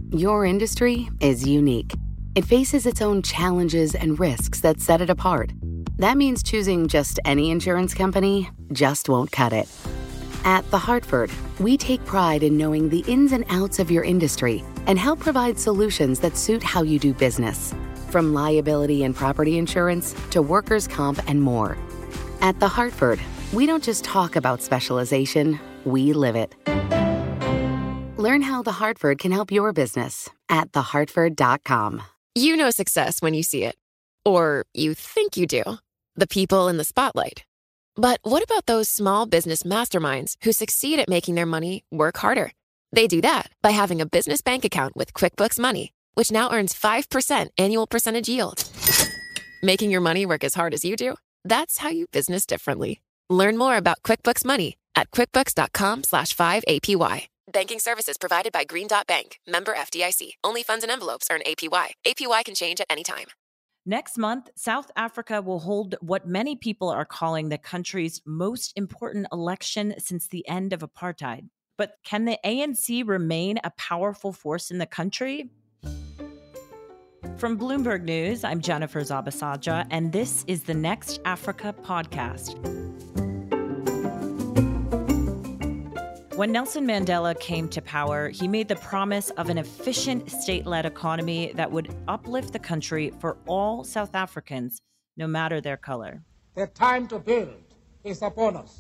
Your industry is unique. It faces its own challenges and risks that set it apart. That means choosing just any insurance company just won't cut it. At The Hartford, we take pride in knowing the ins and outs of your industry and help provide solutions that suit how you do business. From liability and property insurance to workers' comp and more. At The Hartford, we don't just talk about specialization, we live it. Learn how The Hartford can help your business at thehartford.com. You know success when you see it. Or you think you do. The people in the spotlight. But what about those small business masterminds who succeed at making their money work harder? They do that by having a business bank account with QuickBooks Money, which now earns 5% annual percentage yield. Making your money work as hard as you do? That's how you business differently. Learn more about QuickBooks Money at quickbooks.com/5APY. Banking services provided by Green Dot Bank. Member FDIC. Only funds and envelopes earn APY. APY can change at any time. Next month, South Africa will hold what many people are calling the country's most important election since the end of apartheid. But can the ANC remain a powerful force in the country? From Bloomberg News, I'm Jennifer Zabasaja, and this is the Next Africa podcast. When Nelson Mandela came to power, he made the promise of an efficient state-led economy that would uplift the country for all South Africans, no matter their color. The time to build is upon us.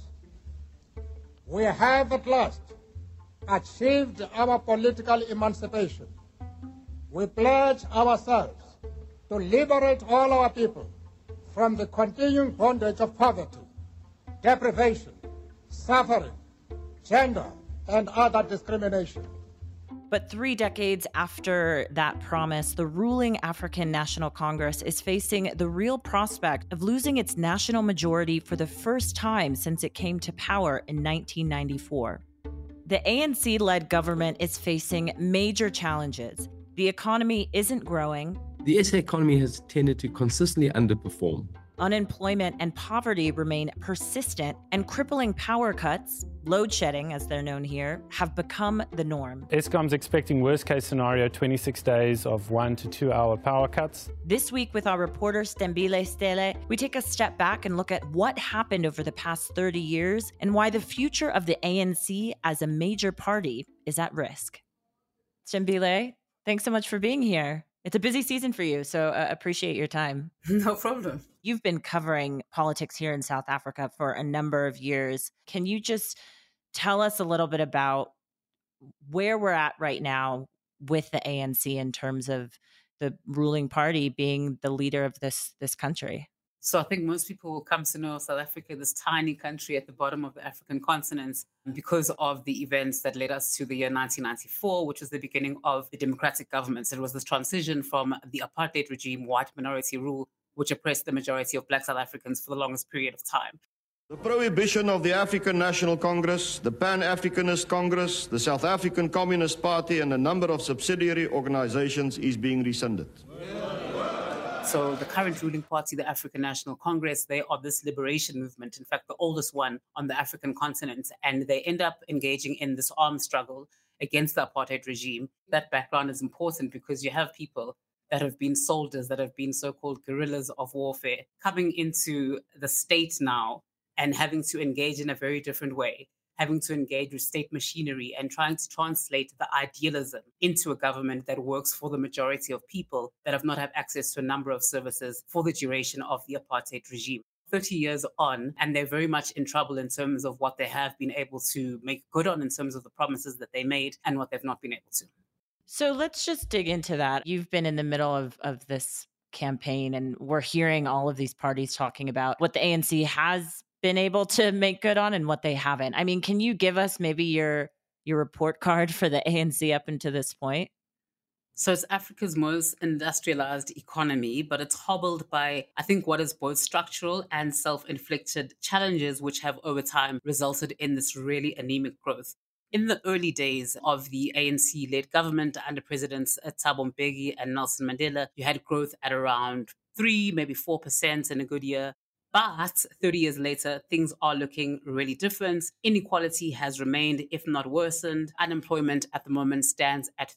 We have at last achieved our political emancipation. We pledge ourselves to liberate all our people from the continuing bondage of poverty, deprivation, suffering, gender, and other discrimination. But 3 decades after that promise, the ruling African National Congress is facing the real prospect of losing its national majority for the first time since it came to power in 1994. The ANC-led government is facing major challenges. The economy isn't growing. The SA economy has tended to consistently underperform. Unemployment and poverty remain persistent, and crippling power cuts, load shedding as they're known here, have become the norm. Eskom's expecting worst-case scenario 26 days of 1 to 2 hour power cuts. This week with our reporter Stembile Stele, we take a step back and look at what happened over the past 30 years and why the future of the ANC as a major party is at risk. Stembile, thanks so much for being here. It's a busy season for you, so appreciate your time. No problem. You've been covering politics here in South Africa for a number of years. Can you just tell us a little bit about where we're at right now with the ANC in terms of the ruling party being the leader of this country? So I think most people will come to know South Africa, this tiny country at the bottom of the African continent, because of the events that led us to the year 1994, which was the beginning of the democratic governments. It was this transition from the apartheid regime, white minority rule, which oppressed the majority of Black South Africans for the longest period of time. The prohibition of the African National Congress, the Pan-Africanist Congress, the South African Communist Party, and a number of subsidiary organizations is being rescinded. So the current ruling party, the African National Congress, they are this liberation movement, in fact, the oldest one on the African continent, and they end up engaging in this armed struggle against the apartheid regime. That background is important because you have people that have been soldiers, that have been so-called guerrillas of warfare, coming into the state now and having to engage in a very different way, having to engage with state machinery and trying to translate the idealism into a government that works for the majority of people that have not had access to a number of services for the duration of the apartheid regime. 30 years on, and they're very much in trouble in terms of what they have been able to make good on in terms of the promises that they made and what they've not been able to. So let's just dig into that. You've been in the middle of this campaign, and we're hearing all of these parties talking about what the ANC has been able to make good on and what they haven't. I mean, can you give us maybe your report card for the ANC up until this point? So it's Africa's most industrialized economy, but it's hobbled by, I think, what is both structural and self-inflicted challenges, which have over time resulted in this really anemic growth. In the early days of the ANC-led government under Presidents Thabo Mbeki and Nelson Mandela, you had growth at around 3, maybe 4% in a good year. But 30 years later, things are looking really different. Inequality has remained, if not worsened. Unemployment at the moment stands at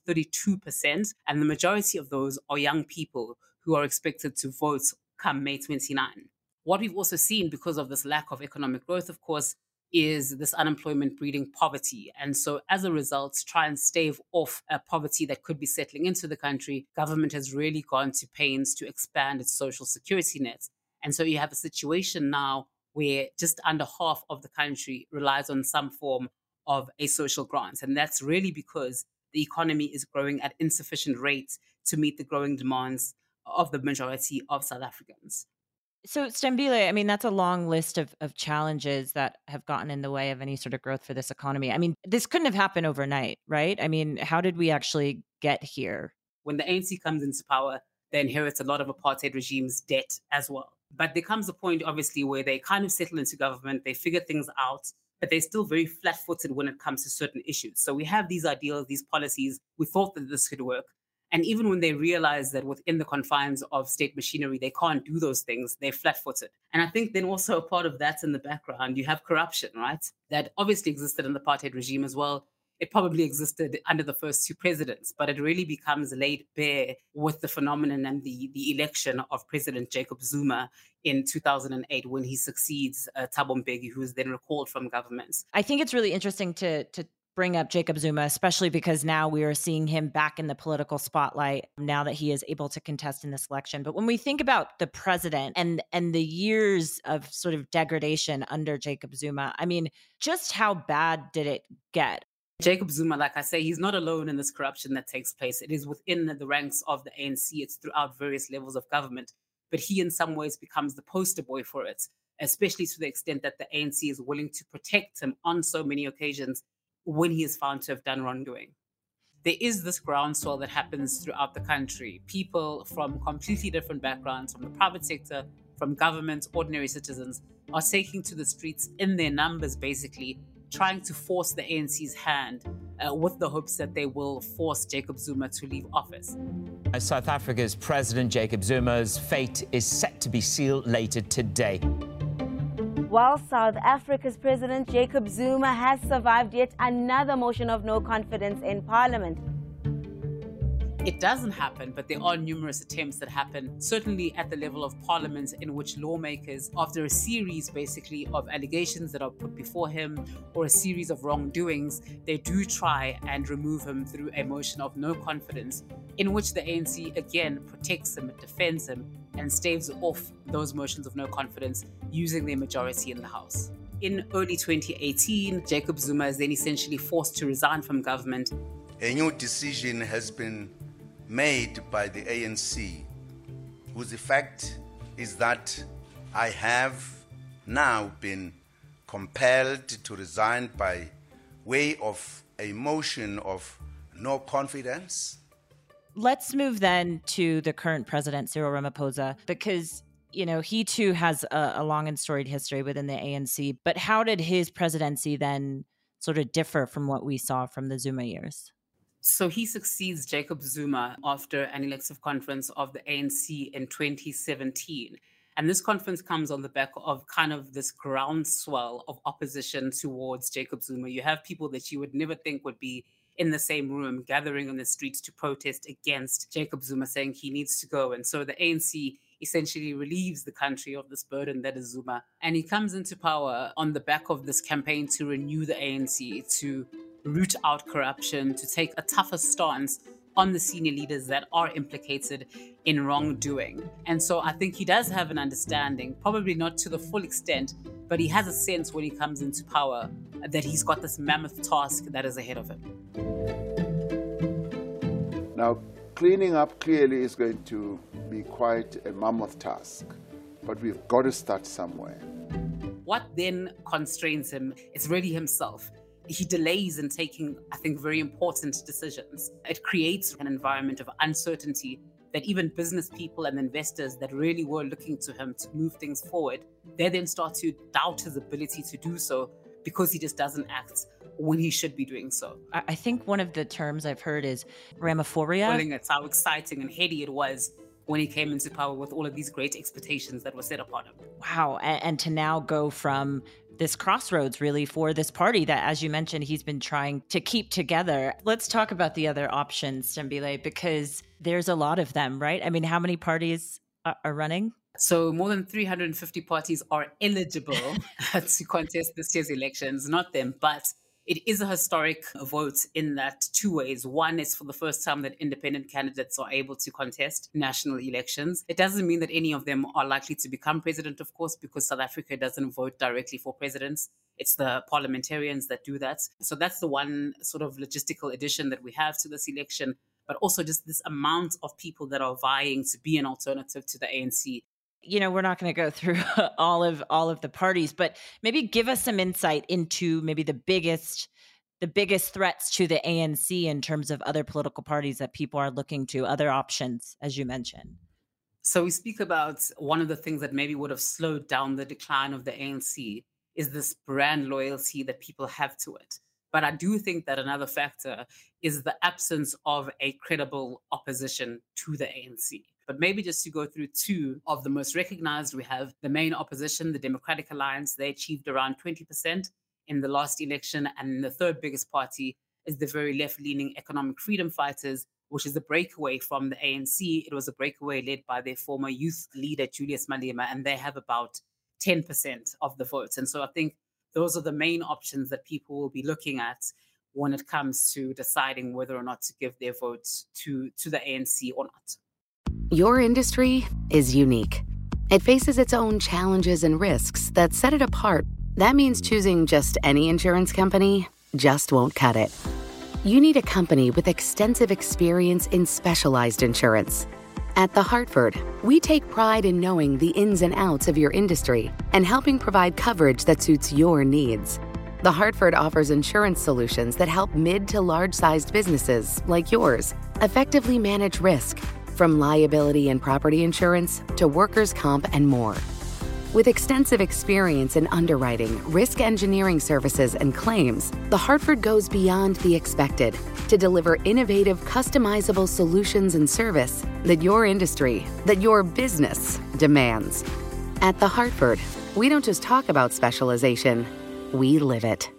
32%, and the majority of those are young people who are expected to vote come May 29. What we've also seen because of this lack of economic growth, of course, is this unemployment breeding poverty. And so as a result, to try and stave off a poverty that could be settling into the country, government has really gone to pains to expand its social security nets. And so you have a situation now where just under half of the country relies on some form of a social grant. And that's really because the economy is growing at insufficient rates to meet the growing demands of the majority of South Africans. So, Stambile, I mean, that's a long list of challenges that have gotten in the way of any sort of growth for this economy. I mean, this couldn't have happened overnight, right? I mean, how did we actually get here? When the ANC comes into power, they inherit a lot of apartheid regime's debt as well. But there comes a point, obviously, where they kind of settle into government, they figure things out, but they're still very flat-footed when it comes to certain issues. So we have these ideals, these policies. We thought that this could work. And even when they realize that within the confines of state machinery, they can't do those things, they're flat-footed. And I think then also a part of that in the background, you have corruption, right? That obviously existed in the apartheid regime as well. It probably existed under the first two presidents, but it really becomes laid bare with the phenomenon and the election of President Jacob Zuma in 2008 when he succeeds Thabo Mbeki, who is then recalled from government. I think it's really interesting to bring up Jacob Zuma, especially because now we are seeing him back in the political spotlight now that he is able to contest in this election. But when we think about the president and the years of sort of degradation under Jacob Zuma, I mean, just how bad did it get? Jacob Zuma, like I say, he's not alone in this corruption that takes place. It is within the ranks of the ANC. It's throughout various levels of government. But he, in some ways, becomes the poster boy for it, especially to the extent that the ANC is willing to protect him on so many occasions when he is found to have done wrongdoing. There is this groundswell that happens throughout the country. People from completely different backgrounds, from the private sector, from government, ordinary citizens, are taking to the streets in their numbers, basically, trying to force the ANC's hand with the hopes that they will force Jacob Zuma to leave office. South Africa's President Jacob Zuma's fate is set to be sealed later today. While South Africa's President Jacob Zuma has survived yet another motion of no confidence in Parliament. It doesn't happen, but there are numerous attempts that happen, certainly at the level of Parliament, in which lawmakers, after a series basically of allegations that are put before him or a series of wrongdoings, they do try and remove him through a motion of no confidence, in which the ANC again protects him, defends him, and staves off those motions of no confidence using their majority in the House. In early 2018, Jacob Zuma is then essentially forced to resign from government. A new decision has been made by the ANC, whose effect is that I have now been compelled to resign by way of a motion of no confidence. Let's move then to the current president, Cyril Ramaphosa, because, you know, he too has a long and storied history within the ANC. But how did his presidency then sort of differ from what we saw from the Zuma years? So he succeeds Jacob Zuma after an elective conference of the ANC in 2017. And this conference comes on the back of kind of this groundswell of opposition towards Jacob Zuma. You have people that you would never think would be in the same room gathering on the streets to protest against Jacob Zuma, saying he needs to go. And so the ANC essentially relieves the country of this burden that is Zuma. And he comes into power on the back of this campaign to renew the ANC, to root out corruption, to take a tougher stance on the senior leaders that are implicated in wrongdoing. And so I think he does have an understanding, probably not to the full extent, but he has a sense when he comes into power that he's got this mammoth task that is ahead of him. Now, cleaning up clearly is going to be quite a mammoth task, but we've got to start somewhere. What then constrains him is really himself. He delays in taking, I think, very important decisions. It creates an environment of uncertainty that even business people and investors that really were looking to him to move things forward, they then start to doubt his ability to do so because he just doesn't act when he should be doing so. I think one of the terms I've heard is Ramaphoria. Calling it how exciting and heady it was when he came into power with all of these great expectations that were set upon him. Wow. And to now go from this crossroads really for this party that, as you mentioned, he's been trying to keep together. Let's talk about the other options, Thembile, because there's a lot of them, right? I mean, how many parties are running? So more than 350 parties are eligible to contest this year's elections, not them, but it is a historic vote in that two ways. One is for the first time that independent candidates are able to contest national elections. It doesn't mean that any of them are likely to become president, of course, because South Africa doesn't vote directly for presidents. It's the parliamentarians that do that. So that's the one sort of logistical addition that we have to this election, but also just this amount of people that are vying to be an alternative to the ANC. You know, we're not going to go through all of the parties, but maybe give us some insight into maybe the biggest threats to the ANC in terms of other political parties that people are looking to, other options, as you mentioned. So we speak about one of the things that maybe would have slowed down the decline of the ANC is this brand loyalty that people have to it. But I do think that another factor is the absence of a credible opposition to the ANC. But maybe just to go through two of the most recognized, we have the main opposition, the Democratic Alliance. They achieved around 20% in the last election. And the third biggest party is the very left-leaning Economic Freedom Fighters, which is a breakaway from the ANC. It was a breakaway led by their former youth leader, Julius Malema, and they have about 10% of the votes. And so I think those are the main options that people will be looking at when it comes to deciding whether or not to give their votes to the ANC or not. Your industry is unique. It faces its own challenges and risks that set it apart. That means choosing just any insurance company just won't cut it. You need a company with extensive experience in specialized insurance. At The Hartford, we take pride in knowing the ins and outs of your industry and helping provide coverage that suits your needs. The Hartford offers insurance solutions that help mid to large-sized businesses like yours effectively manage risk, from liability and property insurance to workers' comp and more. With extensive experience in underwriting, risk engineering services, and claims, The Hartford goes beyond the expected to deliver innovative, customizable solutions and service that your industry, that your business demands. At The Hartford, we don't just talk about specialization, we live it.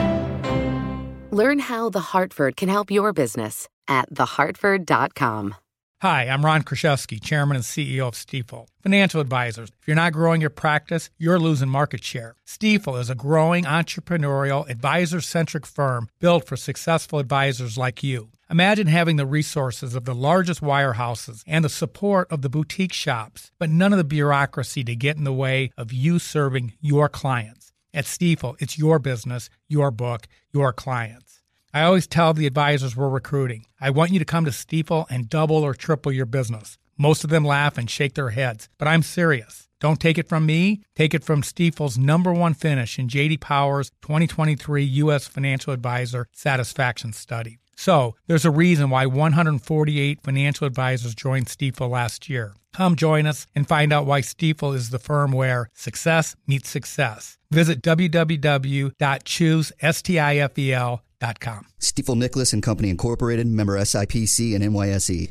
Learn how The Hartford can help your business at thehartford.com. Hi, I'm Ron Kraszewski, Chairman and CEO of Stifel. Financial advisors, if you're not growing your practice, you're losing market share. Stifel is a growing, entrepreneurial, advisor-centric firm built for successful advisors like you. Imagine having the resources of the largest wirehouses and the support of the boutique shops, but none of the bureaucracy to get in the way of you serving your clients. At Stifel, it's your business, your book, your clients. I always tell the advisors we're recruiting, I want you to come to Stifel and double or triple your business. Most of them laugh and shake their heads, but I'm serious. Don't take it from me. Take it from Stifel's #1 finish in J.D. Power's 2023 U.S. Financial Advisor Satisfaction Study. So, there's a reason why 148 financial advisors joined Stifel last year. Come join us and find out why Stifel is the firm where success meets success. Visit www.choosestifel.com. Stifel Nicholas and Company Incorporated, member SIPC and NYSE.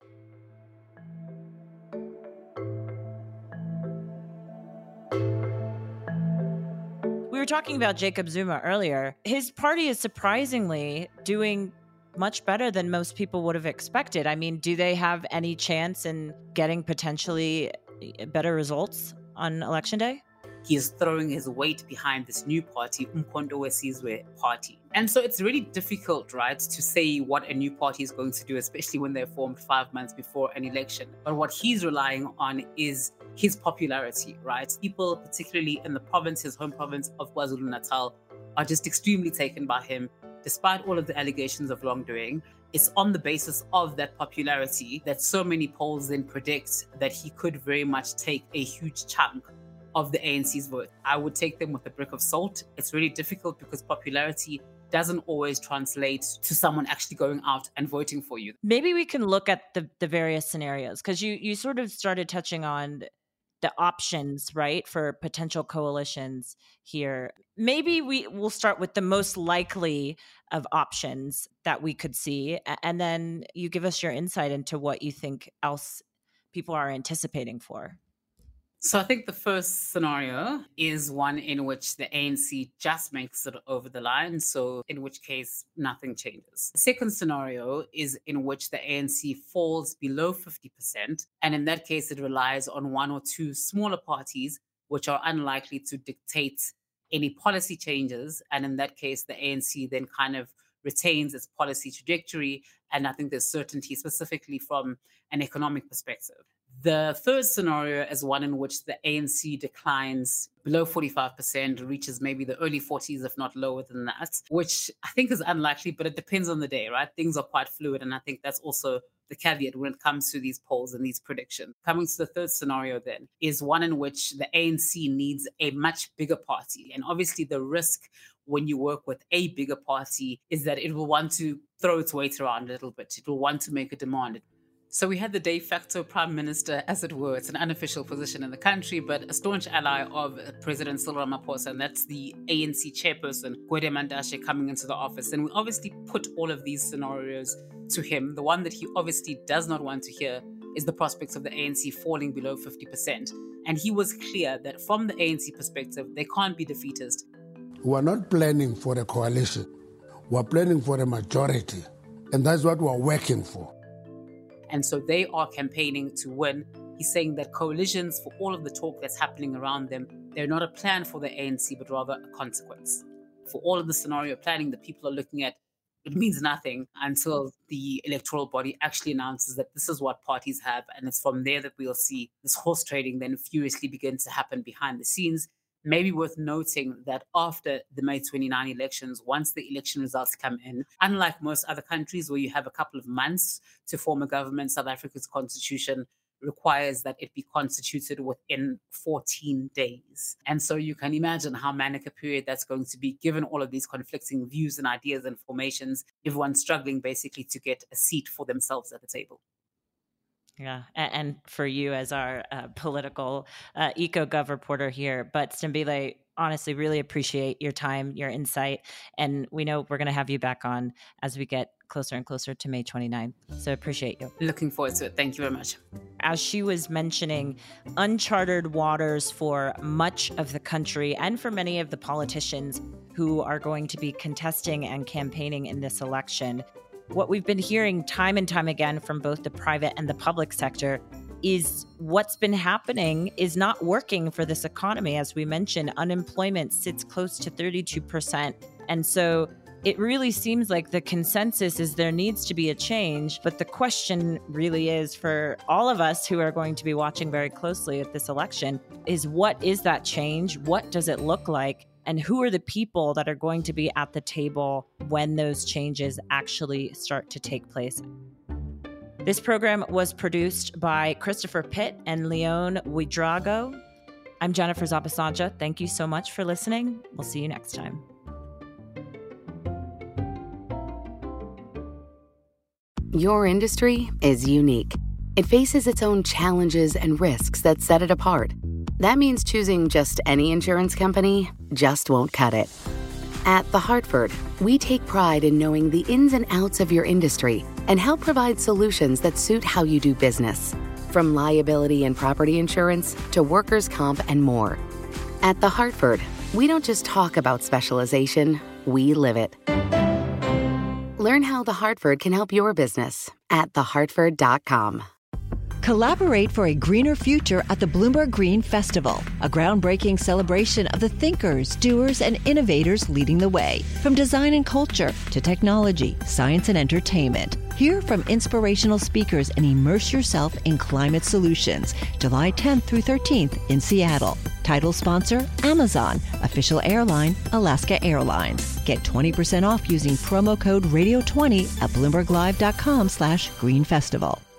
We were talking about Jacob Zuma earlier. His party is surprisingly doing much better than most people would have expected. I mean, do they have any chance in getting potentially better results on Election Day? He is throwing his weight behind this new party, Umkhonto weSizwe Party. And so it's really difficult, right, to say what a new party is going to do, especially when they're formed 5 months before an election. But what he's relying on is his popularity, right? People, particularly in the province, his home province of KwaZulu-Natal, are just extremely taken by him, despite all of the allegations of wrongdoing. It's on the basis of that popularity that so many polls then predict that he could very much take a huge chunk of the ANC's vote. I would take them with a brick of salt. It's really difficult because popularity doesn't always translate to someone actually going out and voting for you. Maybe we can look at the various scenarios, because you sort of started touching on the options, right, for potential coalitions here. Maybe we'll start with the most likely of options that we could see, and then you give us your insight into what you think else people are anticipating for? So I think the first scenario is one in which the ANC just makes it over the line, so in which case nothing changes. The second scenario is in which the ANC falls below 50%, and in that case it relies on one or two smaller parties which are unlikely to dictate any policy changes, and in that case the ANC then kind of retains its policy trajectory, and I think there's certainty specifically from an economic perspective. The third scenario is one in which the ANC declines below 45%, reaches maybe the early 40s, if not lower than that, which I think is unlikely, but it depends on the day, right? Things are quite fluid, and I think that's also the caveat when it comes to these polls and these predictions. Coming to the third scenario then is one in which the ANC needs a much bigger party. And obviously the risk when you work with a bigger party is that it will want to throw its weight around a little bit. It will want to make a demand. So we had the de facto prime minister, as it were. It's an unofficial position in the country, but a staunch ally of President Cyril Ramaphosa, and that's the ANC chairperson, Gwede Mantashe, coming into the office. And we obviously put all of these scenarios to him. The one that he obviously does not want to hear is the prospects of the ANC falling below 50%. And he was clear that from the ANC perspective, they can't be defeatist. We're not planning for a coalition. We're planning for a majority. And that's what we're working for. And so they are campaigning to win. He's saying that coalitions, for all of the talk that's happening around them, they're not a plan for the ANC, but rather a consequence. For all of the scenario planning that people are looking at, it means nothing until the electoral body actually announces that this is what parties have. And it's from there that we'll see this horse trading then furiously begin to happen behind the scenes. Maybe worth noting that after the May 29 elections, once the election results come in, unlike most other countries where you have a couple of months to form a government, South Africa's constitution requires that it be constituted within 14 days. And so you can imagine how manic a period that's going to be, given all of these conflicting views and ideas and formations, everyone's struggling basically to get a seat for themselves at the table. Yeah, and for you as our political EcoGov reporter here, but Stambile, honestly, really appreciate your time, your insight, and we know we're going to have you back on as we get closer and closer to May 29th. So appreciate you. Looking forward to it. Thank you very much. As she was mentioning, uncharted waters for much of the country and for many of the politicians who are going to be contesting and campaigning in this election. What we've been hearing time and time again from both the private and the public sector is what's been happening is not working for this economy. As we mentioned, unemployment sits close to 32%. And so it really seems like the consensus is there needs to be a change. But the question really is for all of us who are going to be watching very closely at this election is what is that change? What does it look like? And who are the people that are going to be at the table when those changes actually start to take place? This program was produced by Christopher Pitt and Leon Ouedraogo. I'm Jennifer Zabasanja. Thank you so much for listening. We'll see you next time. Your industry is unique. It faces its own challenges and risks that set it apart. That means choosing just any insurance company just won't cut it. At The Hartford, we take pride in knowing the ins and outs of your industry and help provide solutions that suit how you do business. From liability and property insurance to workers' comp and more. At The Hartford, we don't just talk about specialization, we live it. Learn how The Hartford can help your business at thehartford.com. Collaborate for a greener future at the Bloomberg Green Festival, a groundbreaking celebration of the thinkers, doers, and innovators leading the way. From design and culture to technology, science, and entertainment. Hear from inspirational speakers and immerse yourself in climate solutions. July 10th through 13th in Seattle. Title sponsor, Amazon. Official airline, Alaska Airlines. Get 20% off using promo code radio20 at BloombergLive.com/Green Festival.